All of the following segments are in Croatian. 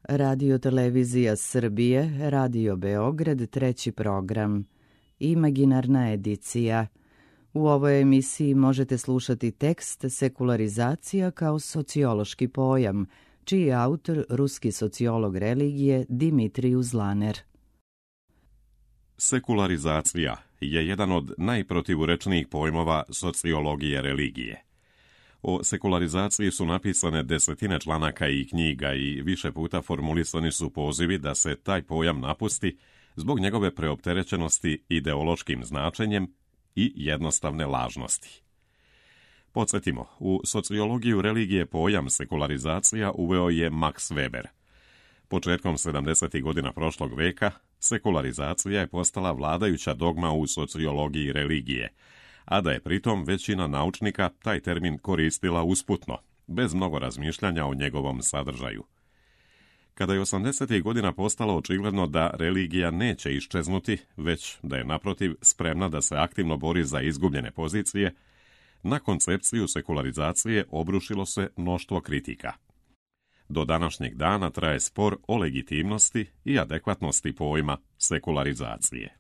Radio Televizija Srbije, Radio Beograd, treći program. Imaginarna edicija. U ovoj emisiji možete slušati tekst Sekularizacija kao sociološki pojam, čiji je autor ruski sociolog religije Dimitrij Uzlaner. Sekularizacija je jedan od najprotivurečnijih pojmova sociologije religije. O sekularizaciji su napisane desetine članaka i knjiga i više puta formulisani su pozivi da se taj pojam napusti zbog njegove preopterećenosti ideološkim značenjem i jednostavne lažnosti. Podsjetimo, u sociologiju religije pojam sekularizacija uveo je Max Weber. Početkom 70. godina prošlog veka sekularizacija je postala vladajuća dogma u sociologiji religije, a da je pritom većina naučnika taj termin koristila usputno, bez mnogo razmišljanja o njegovom sadržaju. Kada je 80. godina postalo očigledno da religija neće iščeznuti, već da je naprotiv spremna da se aktivno bori za izgubljene pozicije, na koncepciju sekularizacije obrušilo se mnoštvo kritika. Do današnjeg dana traje spor o legitimnosti i adekvatnosti pojma sekularizacije.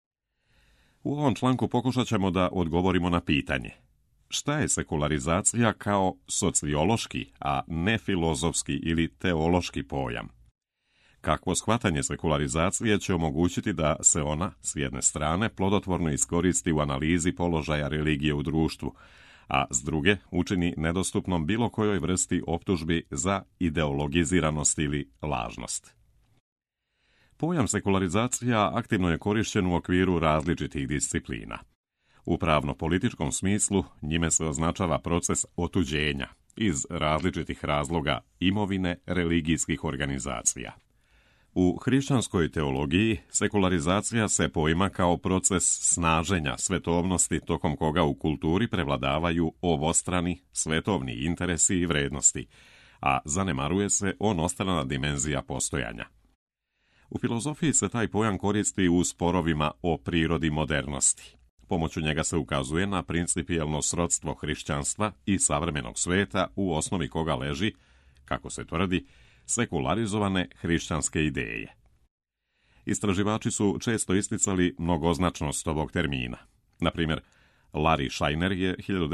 U ovom članku pokušat ćemo da odgovorimo na pitanje: šta je sekularizacija kao sociološki, a ne filozofski ili teološki pojam? Kakvo shvatanje sekularizacije će omogućiti da se ona, s jedne strane, plodotvorno iskoristi u analizi položaja religije u društvu, a s druge učini nedostupnom bilo kojoj vrsti optužbi za ideologiziranost ili lažnost. Pojam sekularizacija aktivno je korišćen u okviru različitih disciplina. U pravno-političkom smislu njime se označava proces otuđenja iz različitih razloga imovine religijskih organizacija. U hrišćanskoj teologiji sekularizacija se poima kao proces snaženja svetovnosti tokom koga u kulturi prevladavaju obostrani svetovni interesi i vrednosti, a zanemaruje se onostrana dimenzija postojanja. U filozofiji se taj pojam koristi u sporovima o prirodi modernosti. Pomoću njega se ukazuje na principijelno srodstvo hrišćanstva i savremenog sveta u osnovi koga leži, kako se tvrdi, sekularizovane hrišćanske ideje. Istraživači su često isticali mnogoznačnost ovog termina. Na primjer, Larry Scheiner je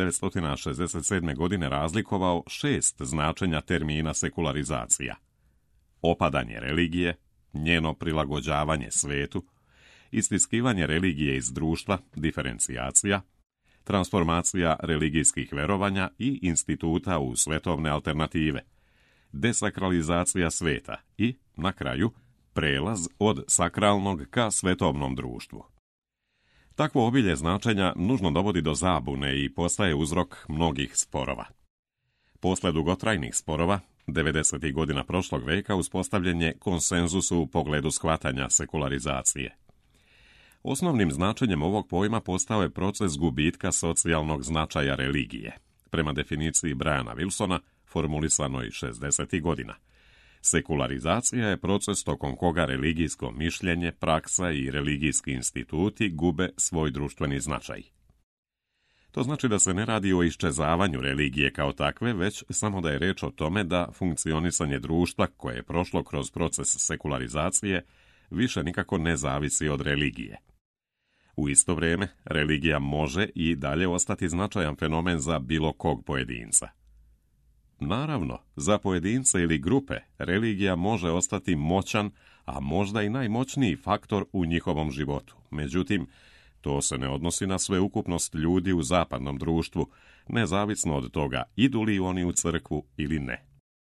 1967. godine razlikovao 6 značenja termina sekularizacija: opadanje religije, njeno prilagođavanje svetu, istiskivanje religije iz društva, diferencijacija, transformacija religijskih verovanja i instituta u svetovne alternative, desakralizacija sveta i, na kraju, prelaz od sakralnog ka svetovnom društvu. Takvo obilje značenja nužno dovodi do zabune i postaje uzrok mnogih sporova. Posle dugotrajnih sporova, 90. godina prošlog veka uspostavljen je konsenzus u pogledu shvatanja sekularizacije. Osnovnim značenjem ovog pojma postao je proces gubitka socijalnog značaja religije, prema definiciji Briana Wilsona, formulisanoj 60. godina. Sekularizacija je proces tokom koga religijsko mišljenje, praksa i religijski instituti gube svoj društveni značaj. To znači da se ne radi o iščezavanju religije kao takve, već samo da je reč o tome da funkcionisanje društva koje je prošlo kroz proces sekularizacije više nikako ne zavisi od religije. U isto vrijeme, religija može i dalje ostati značajan fenomen za bilo kog pojedinca. Naravno, za pojedince ili grupe religija može ostati moćan, a možda i najmoćniji faktor u njihovom životu. Međutim, to se ne odnosi na sveukupnost ljudi u zapadnom društvu, nezavisno od toga idu li oni u crkvu ili ne.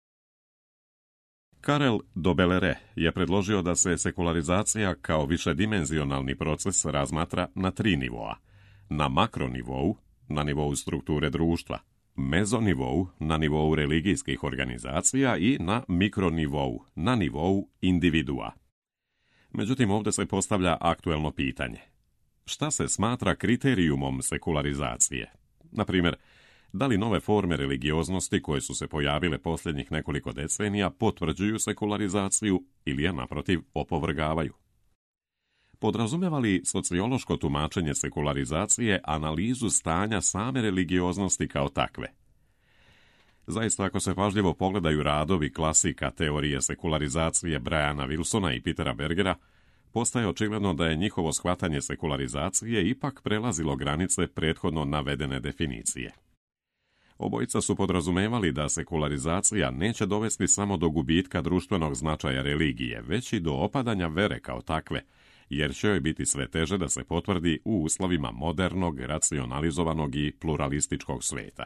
Karel Dobelere je predložio da se sekularizacija kao višedimenzionalni proces razmatra na 3 nivoa: na makronivou, na nivou strukture društva, mezonivou, na nivou religijskih organizacija i na mikronivou, na nivou individua. Međutim, ovdje se postavlja aktuelno pitanje: šta se smatra kriterijumom sekularizacije? Na primjer, da li nove forme religioznosti koje su se pojavile posljednjih nekoliko decenija potvrđuju sekularizaciju ili je naprotiv opovrgavaju? Podrazumijeva li sociološko tumačenje sekularizacije analizu stanja same religioznosti kao takve? Zaista, ako se pažljivo pogledaju radovi klasika teorije sekularizacije Briana Wilsona i Petera Bergera, postaje očigledno da je njihovo shvatanje sekularizacije ipak prelazilo granice prethodno navedene definicije. Obojica su podrazumevali da sekularizacija neće dovesti samo do gubitka društvenog značaja religije, već i do opadanja vere kao takve, jer će joj biti sve teže da se potvrdi u uslovima modernog, racionalizovanog i pluralističkog sveta.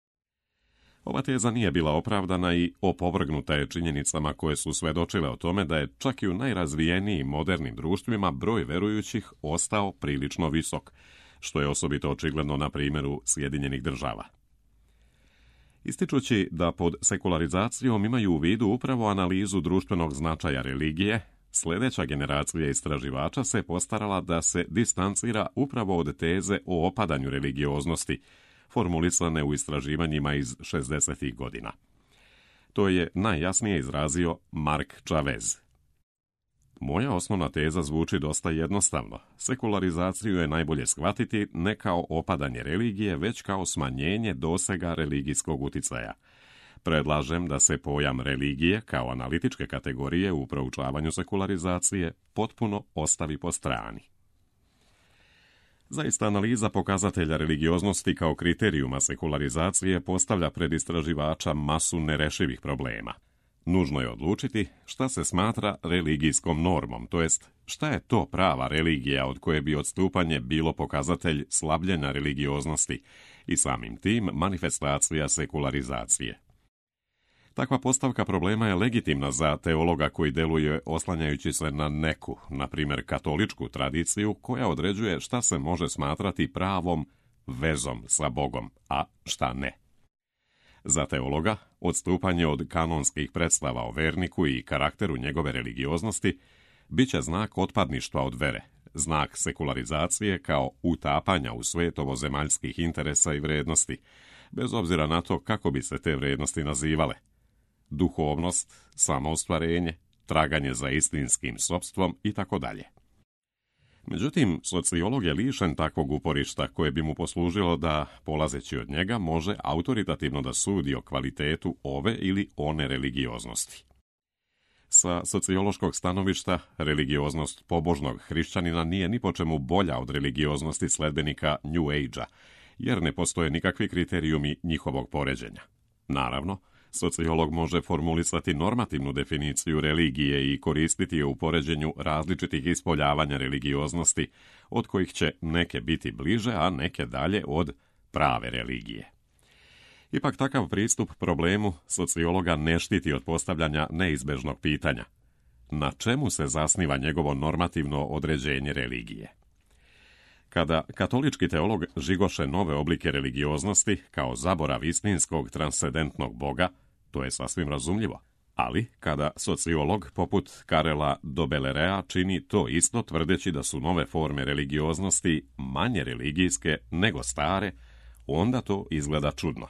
Ova teza nije bila opravdana i opovrgnuta je činjenicama koje su svedočile o tome da je čak i u najrazvijenijim modernim društvima broj verujućih ostao prilično visok, što je osobito očigledno na primjeru Sjedinjenih Država. Ističući da pod sekularizacijom imaju u vidu upravo analizu društvenog značaja religije, sljedeća generacija istraživača se postarala da se distancira upravo od teze o opadanju religioznosti, formulisane u istraživanjima iz 60. godina. To je najjasnije izrazio Mark Chavez. Moja osnovna teza zvuči dosta jednostavno. Sekularizaciju je najbolje shvatiti ne kao opadanje religije, već kao smanjenje dosega religijskog uticaja. Predlažem da se pojam religije kao analitičke kategorije u proučavanju sekularizacije potpuno ostavi po strani. Zaista, analiza pokazatelja religioznosti kao kriterijuma sekularizacije postavlja pred istraživača masu nerešivih problema. Nužno je odlučiti šta se smatra religijskom normom, to jest šta je to prava religija od koje bi odstupanje bilo pokazatelj slabljenja religioznosti i samim tim manifestacija sekularizacije. Takva postavka problema je legitimna za teologa koji deluje oslanjajući se na neku, na primjer katoličku tradiciju, koja određuje šta se može smatrati pravom vezom sa Bogom, a šta ne. Za teologa, odstupanje od kanonskih predstava o verniku i karakteru njegove religioznosti bit će znak otpadništva od vere, znak sekularizacije kao utapanja u svet ovozemaljskih interesa i vrednosti, bez obzira na to kako bi se te vrednosti nazivale. Duhovnost, samoostvarenje, traganje za istinskim sopstvom itd. Međutim, sociolog je lišen takvog uporišta koje bi mu poslužilo da, polazeći od njega, može autoritativno da sudi o kvalitetu ove ili one religioznosti. Sa sociološkog stanovišta, religioznost pobožnog hrišćanina nije ni po čemu bolja od religioznosti sledbenika New Age-a, jer ne postoje nikakvi kriterijumi njihovog poređenja. Naravno, sociolog može formulisati normativnu definiciju religije i koristiti je u poređenju različitih ispoljavanja religioznosti, od kojih će neke biti bliže, a neke dalje od prave religije. Ipak takav pristup problemu sociologa ne štiti od postavljanja neizbežnog pitanja. Na čemu se zasniva njegovo normativno određenje religije? Kada katolički teolog žigoše nove oblike religioznosti kao zaborav istinskog transcendentnog Boga, to je sasvim razumljivo. Ali kada sociolog poput Karela Dobelerea čini to isto tvrdeći da su nove forme religioznosti manje religijske nego stare, onda to izgleda čudno.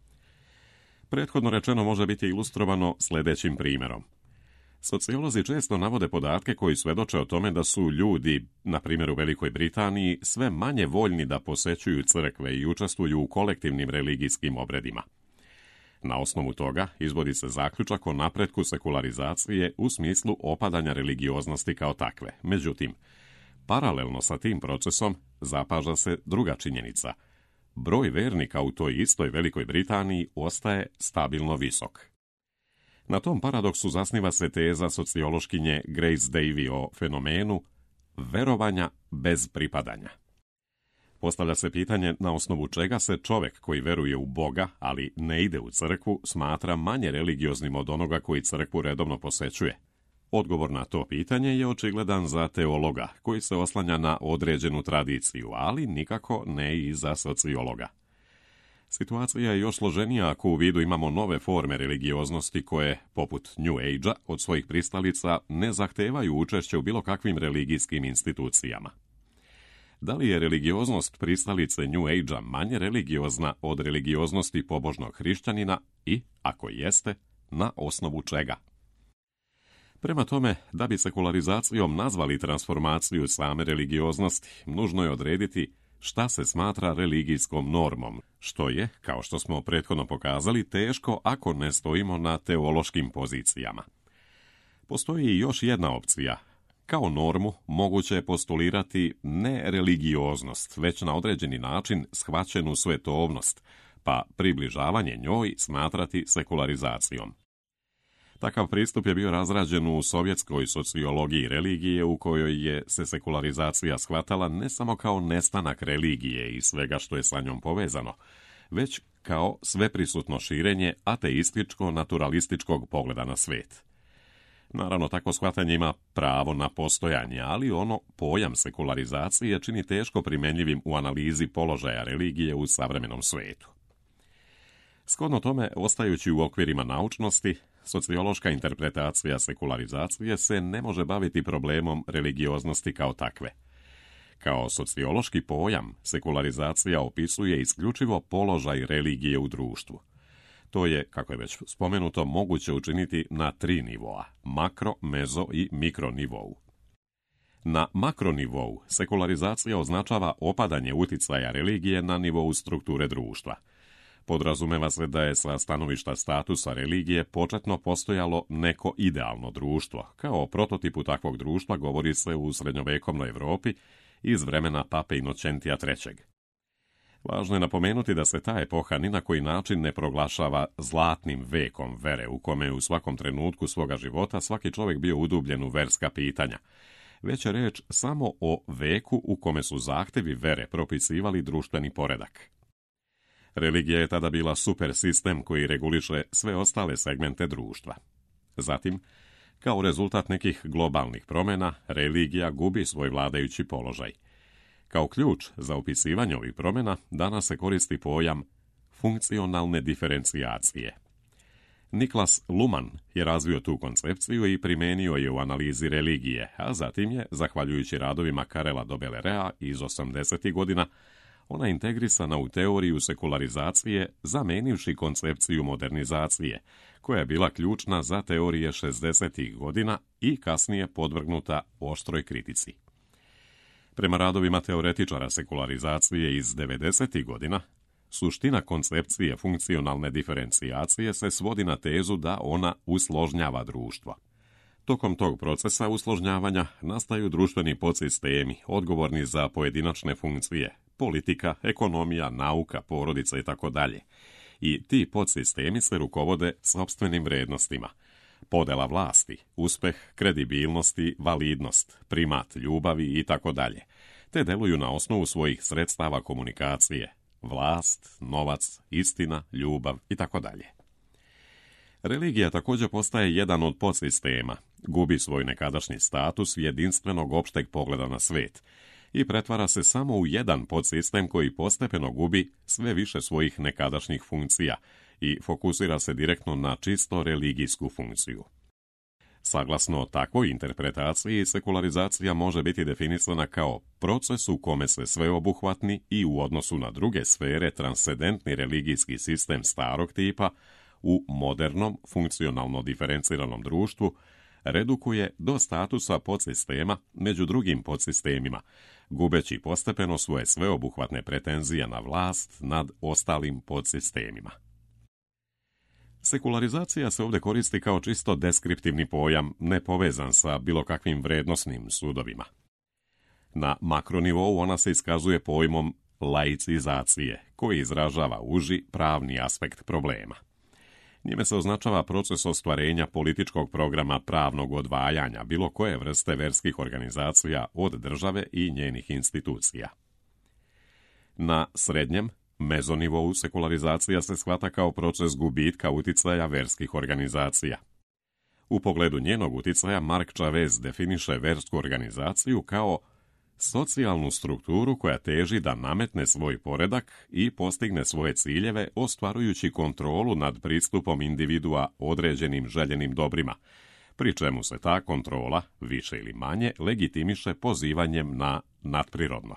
Prethodno rečeno može biti ilustrovano sljedećim primjerom. Sociolozi često navode podatke koji svedoče o tome da su ljudi, na primjer u Velikoj Britaniji, sve manje voljni da posećuju crkve i učestvuju u kolektivnim religijskim obredima. Na osnovu toga izvodi se zaključak o napretku sekularizacije u smislu opadanja religioznosti kao takve. Međutim, paralelno sa tim procesom zapaža se druga činjenica. Broj vernika u toj istoj Velikoj Britaniji ostaje stabilno visok. Na tom paradoksu zasniva se teza sociološkinje Grace Davy o fenomenu verovanja bez pripadanja. Postavlja se pitanje na osnovu čega se čovjek koji veruje u Boga, ali ne ide u crkvu, smatra manje religioznim od onoga koji crkvu redovno posećuje. Odgovor na to pitanje je očigledan za teologa, koji se oslanja na određenu tradiciju, ali nikako ne i za sociologa. Situacija je još složenija ako u vidu imamo nove forme religioznosti koje, poput New Age-a, od svojih pristalica ne zahtevaju učešće u bilo kakvim religijskim institucijama. Da li je religioznost pristalice New Age-a manje religiozna od religioznosti pobožnog hrišćanina i, ako jeste, na osnovu čega? Prema tome, da bi sekularizacijom nazvali transformaciju same religioznosti, nužno je odrediti šta se smatra religijskom normom, što je, kao što smo prethodno pokazali, teško ako ne stojimo na teološkim pozicijama. Postoji i još jedna opcija. Kao normu moguće je postulirati ne religioznost, već na određeni način shvaćenu svetovnost, pa približavanje njoj smatrati sekularizacijom. Takav pristup je bio razrađen u sovjetskoj sociologiji religije, u kojoj je se sekularizacija shvatala ne samo kao nestanak religije i svega što je sa njom povezano, već kao sveprisutno širenje ateističko-naturalističkog pogleda na svijet. Naravno, takvo shvatanje ima pravo na postojanje, ali ono pojam sekularizacije čini teško primjenjivim u analizi položaja religije u savremenom svijetu. Shodno tome, ostajući u okvirima naučnosti, sociološka interpretacija sekularizacije se ne može baviti problemom religioznosti kao takve. Kao sociološki pojam, sekularizacija opisuje isključivo položaj religije u društvu. To je, kako je već spomenuto, moguće učiniti na 3 nivoa, makro, mezo i mikro nivou. Na makronivou sekularizacija označava opadanje uticaja religije na nivou strukture društva. Podrazumeva se da je sa stanovišta statusa religije početno postojalo neko idealno društvo. Kao prototipu takvog društva govori se u srednjovekovnoj Europi iz vremena pape Inocentija III. Važno je napomenuti da se ta epoha ni na koji način ne proglašava zlatnim vekom vere, u kome je u svakom trenutku svoga života svaki čovjek bio udubljen u verska pitanja, već je reč samo o veku u kome su zahtjevi vere propisivali društveni poredak. Religija je tada bila super sistem koji reguliše sve ostale segmente društva. Zatim, kao rezultat nekih globalnih promjena, religija gubi svoj vladajući položaj. Kao ključ za opisivanje ovih promjena danas se koristi pojam funkcionalne diferencijacije. Niklas Luhmann je razvio tu koncepciju i primijenio je u analizi religije, a zatim je, zahvaljujući radovima Karela Dobelerea iz 80. godina, ona integrisana u teoriju sekularizacije, zamenivši koncepciju modernizacije, koja je bila ključna za teorije 60. godina i kasnije podvrgnuta oštroj kritici. Prema radovima teoretičara sekularizacije iz 90. godina, suština koncepcije funkcionalne diferencijacije se svodi na tezu da ona usložnjava društvo. Tokom tog procesa usložnjavanja nastaju društveni podsistemi, odgovorni za pojedinačne funkcije, politika, ekonomija, nauka, porodica itd. I ti podsistemi se rukovode sopstvenim vrijednostima. Podela vlasti, uspeh, kredibilnosti, validnost, primat ljubavi itd. Te deluju na osnovu svojih sredstava komunikacije, vlast, novac, istina, ljubav itd. Religija također postaje jedan od podsistema, gubi svoj nekadašnji status jedinstvenog opšteg pogleda na svijet i pretvara se samo u jedan podsistem koji postepeno gubi sve više svojih nekadašnjih funkcija i fokusira se direktno na čisto religijsku funkciju. Saglasno takvoj interpretaciji, sekularizacija može biti definisana kao proces u kome se sveobuhvatni i u odnosu na druge sfere transcendentni religijski sistem starog tipa u modernom, funkcionalno diferenciranom društvu redukuje do statusa podsistema među drugim podsistemima, gubeći postepeno svoje sveobuhvatne pretenzije na vlast nad ostalim podsistemima. Sekularizacija se ovdje koristi kao čisto deskriptivni pojam, nepovezan sa bilo kakvim vrednosnim sudovima. Na makronivou ona se iskazuje pojmom laicizacije, koji izražava uži pravni aspekt problema. Njime se označava proces ostvarenja političkog programa pravnog odvajanja bilo koje vrste verskih organizacija od države i njenih institucija. Na srednjem, mezonivou sekularizacija se shvata kao proces gubitka uticaja verskih organizacija. U pogledu njenog uticaja Mark Chavez definiše versku organizaciju kao socijalnu strukturu koja teži da nametne svoj poredak i postigne svoje ciljeve ostvarujući kontrolu nad pristupom individua određenim željenim dobrima, pri čemu se ta kontrola, više ili manje, legitimiše pozivanjem na nadprirodno.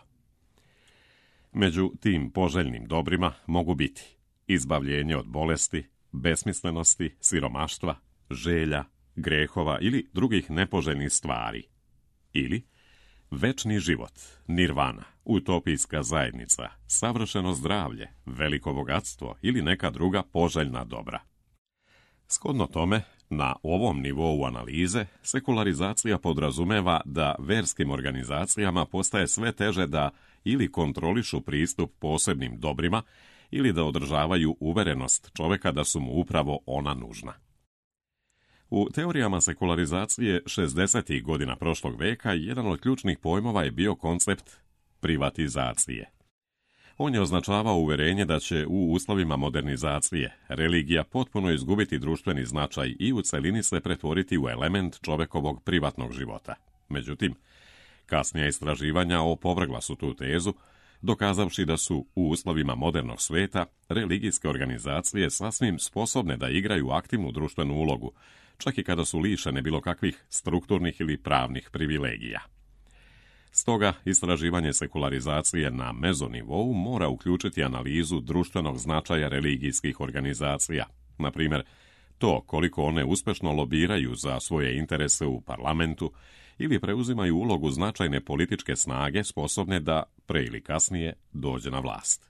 Među tim poželjnim dobrima mogu biti izbavljenje od bolesti, besmislenosti, siromaštva, želja, grehova ili drugih nepoželjnih stvari, ili večni život, nirvana, utopijska zajednica, savršeno zdravlje, veliko bogatstvo ili neka druga poželjna dobra. Shodno tome, na ovom nivou analize, sekularizacija podrazumeva da verskim organizacijama postaje sve teže da ili kontrolišu pristup posebnim dobrima ili da održavaju uverenost čovjeka da su mu upravo ona nužna. U teorijama sekularizacije 60. godina prošlog veka jedan od ključnih pojmova je bio koncept privatizacije. On je označavao uverenje da će u uslovima modernizacije religija potpuno izgubiti društveni značaj i u celini se pretvoriti u element čovjekovog privatnog života. Međutim, kasnija istraživanja opovrgla su tu tezu, dokazavši da su u uslovima modernog sveta religijske organizacije sasvim sposobne da igraju aktivnu društvenu ulogu, čak i kada su lišene bilo kakvih strukturnih ili pravnih privilegija. Stoga, istraživanje sekularizacije na mezonivou mora uključiti analizu društvenog značaja religijskih organizacija, na primjer, to koliko one uspješno lobiraju za svoje interese u parlamentu ili preuzimaju ulogu značajne političke snage sposobne da, pre ili kasnije, dođe na vlast.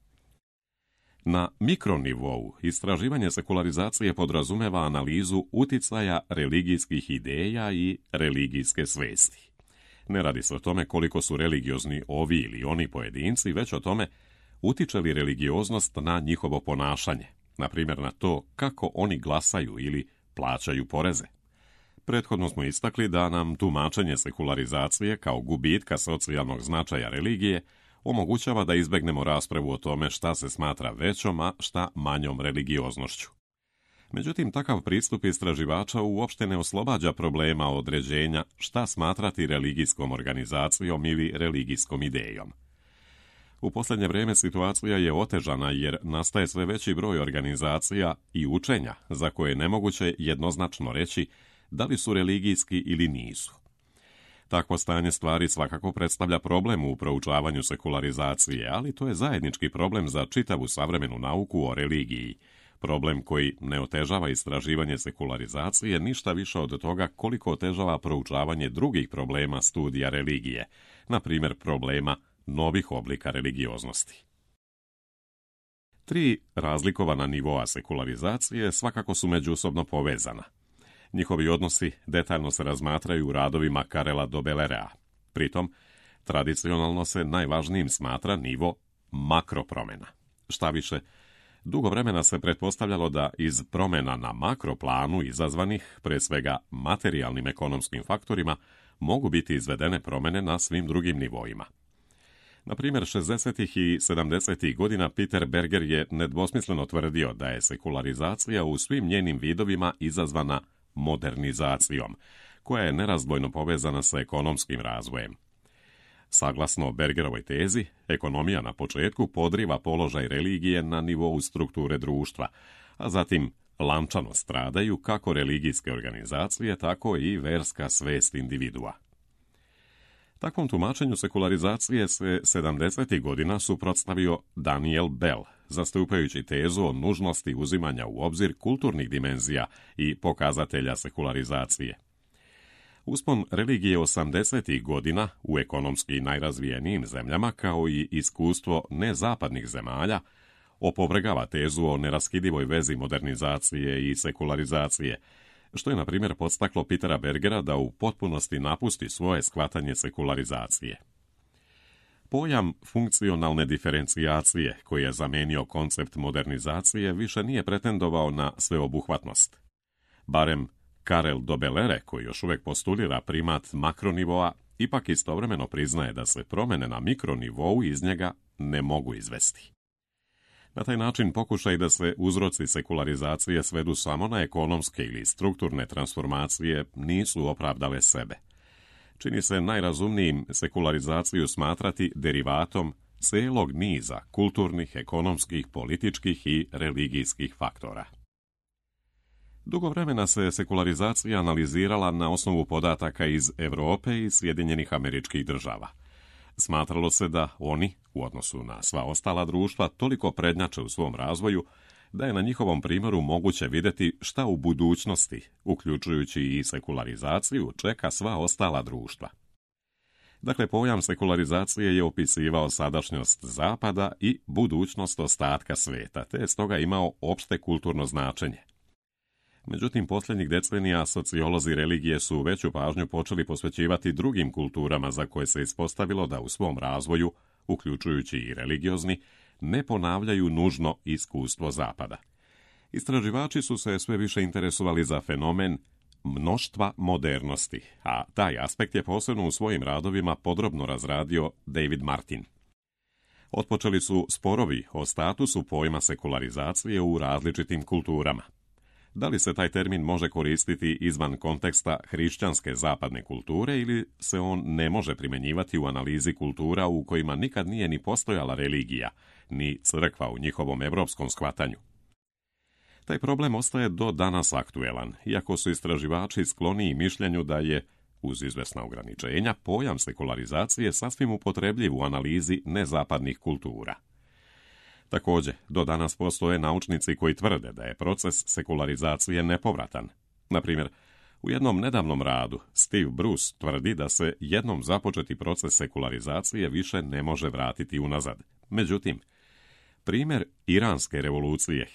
Na mikronivou istraživanje sekularizacije podrazumeva analizu uticaja religijskih ideja i religijske svesti. Ne radi se o tome koliko su religiozni ovi ili oni pojedinci, već o tome utiče li religioznost na njihovo ponašanje, na primjer na to kako oni glasaju ili plaćaju poreze. Prethodno smo istakli da nam tumačenje sekularizacije kao gubitka socijalnog značaja religije omogućava da izbegnemo raspravu o tome šta se smatra većom, a šta manjom religioznošću. Međutim, takav pristup istraživača uopšte ne oslobađa problema određenja šta smatrati religijskom organizacijom ili religijskom idejom. U posljednje vrijeme situacija je otežana jer nastaje sve veći broj organizacija i učenja za koje je nemoguće jednoznačno reći da li su religijski ili nisu. Takvo stanje stvari svakako predstavlja problem u proučavanju sekularizacije, ali to je zajednički problem za čitavu savremenu nauku o religiji, problem koji ne otežava istraživanje sekularizacije ništa više od toga koliko otežava proučavanje drugih problema studija religije, na primjer problema novih oblika religioznosti. 3 razlikovana nivoa sekularizacije svakako su međusobno povezana. Njihovi odnosi detaljno se razmatraju u radovima Karela Dobelerea. Pritom, tradicionalno se najvažnijim smatra nivo makropromjena. Šta više, dugo vremena se pretpostavljalo da iz promjena na makroplanu izazvanih, pre svega materijalnim ekonomskim faktorima, mogu biti izvedene promjene na svim drugim nivoima. Na primjer, 60. i 70. godina Peter Berger je nedvosmisleno tvrdio da je sekularizacija u svim njenim vidovima izazvana modernizacijom, koja je nerazdvojno povezana sa ekonomskim razvojem. Saglasno Bergerovoj tezi, ekonomija na početku podriva položaj religije na nivou strukture društva, a zatim lančano stradaju kako religijske organizacije, tako i verska svest individua. Takvom tumačenju sekularizacije se 70. godina suprotstavio Daniel Bell, zastupajući tezu o nužnosti uzimanja u obzir kulturnih dimenzija i pokazatelja sekularizacije. Uspon religije 80. godina u ekonomski najrazvijenijim zemljama, kao i iskustvo nezapadnih zemalja, opovrgava tezu o neraskidivoj vezi modernizacije i sekularizacije, što je, na primjer, podstaklo Petera Bergera da u potpunosti napusti svoje shvatanje sekularizacije. Pojam funkcionalne diferencijacije, koji je zamenio koncept modernizacije, više nije pretendovao na sveobuhvatnost. Barem Karel Dobelere, koji još uvijek postulira primat makronivoa, ipak istovremeno priznaje da se promjene na mikronivou iz njega ne mogu izvesti. Na taj način pokušaj da se uzroci sekularizacije svedu samo na ekonomske ili strukturne transformacije nisu opravdale sebe. Čini se najrazumnijim sekularizaciju smatrati derivatom celog niza kulturnih, ekonomskih, političkih i religijskih faktora. Dugo vremena se sekularizacija analizirala na osnovu podataka iz Europe i Sjedinjenih Američkih Država. Smatralo se da oni, u odnosu na sva ostala društva, toliko prednjače u svom razvoju, da je na njihovom primjeru moguće vidjeti šta u budućnosti, uključujući i sekularizaciju, čeka sva ostala društva. Dakle, pojam sekularizacije je opisivao sadašnjost Zapada i budućnost ostatka sveta, te je stoga imao opšte kulturno značenje. Međutim, posljednjih decenija sociolozi religije su veću pažnju počeli posvećivati drugim kulturama za koje se ispostavilo da u svom razvoju, uključujući i religiozni, ne ponavljaju nužno iskustvo Zapada. Istraživači su se sve više interesovali za fenomen mnoštva modernosti, a taj aspekt je posebno u svojim radovima podrobno razradio David Martin. Otpočeli su sporovi o statusu pojma sekularizacije u različitim kulturama. Da li se taj termin može koristiti izvan konteksta hrišćanske zapadne kulture ili se on ne može primjenjivati u analizi kultura u kojima nikad nije ni postojala religija, ni crkva u njihovom evropskom shvatanju? Taj problem ostaje do danas aktuelan, iako su istraživači skloniji mišljenju da je, uz izvesna ograničenja, pojam sekularizacije sasvim upotrebljiv u analizi nezapadnih kultura. Također, do danas postoje naučnici koji tvrde da je proces sekularizacije nepovratan. Na primjer, u jednom nedavnom radu Steve Bruce tvrdi da se jednom započeti proces sekularizacije više ne može vratiti unazad. Međutim, primjer Iranske revolucije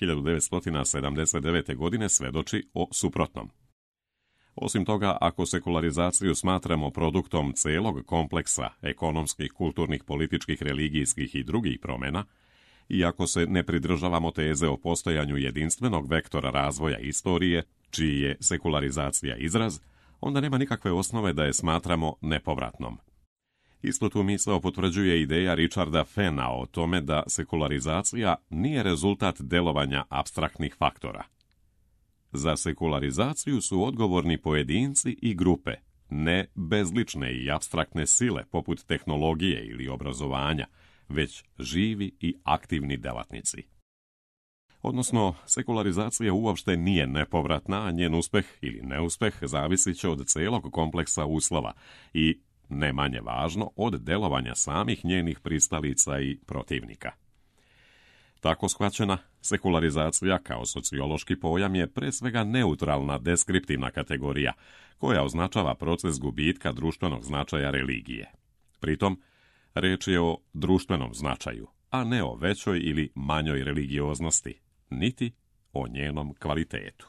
1979. godine svedoči o suprotnom. Osim toga, ako sekularizaciju smatramo produktom celog kompleksa ekonomskih, kulturnih, političkih, religijskih i drugih promjena, i ako se ne pridržavamo teze o postojanju jedinstvenog vektora razvoja istorije, čiji je sekularizacija izraz, onda nema nikakve osnove da je smatramo nepovratnom. Isto tu misao potvrđuje ideja Richarda Fena o tome da sekularizacija nije rezultat delovanja apstraktnih faktora. Za sekularizaciju su odgovorni pojedinci i grupe, ne bezlične i apstraktne sile poput tehnologije ili obrazovanja, već živi i aktivni delatnici. Odnosno, sekularizacija uopšte nije nepovratna, a njen uspeh ili neuspeh zavisit će od celog kompleksa uslova i, ne manje važno, od delovanja samih njenih pristalica i protivnika. Tako shvaćena, sekularizacija kao sociološki pojam je pre svega neutralna deskriptivna kategorija, koja označava proces gubitka društvenog značaja religije. Pritom, reč je o društvenom značaju, a ne o većoj ili manjoj religioznosti, niti o njenom kvalitetu.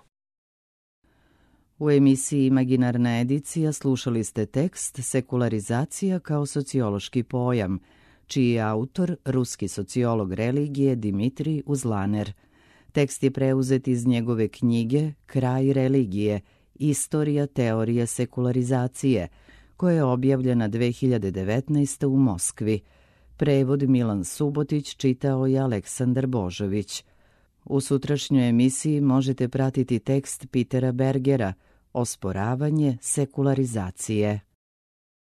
U emisiji Imaginarna edicija slušali ste tekst Sekularizacija kao sociološki pojam, čiji je autor ruski sociolog religije Dimitrij Uzlaner. Tekst je preuzet iz njegove knjige Kraj religije, istorija teorije sekularizacije, koja je objavljena 2019. u Moskvi. Prevod Milan Subotić, čitao je Aleksandar Božović. U sutrašnjoj emisiji možete pratiti tekst Petera Bergera Osporavanje sekularizacije.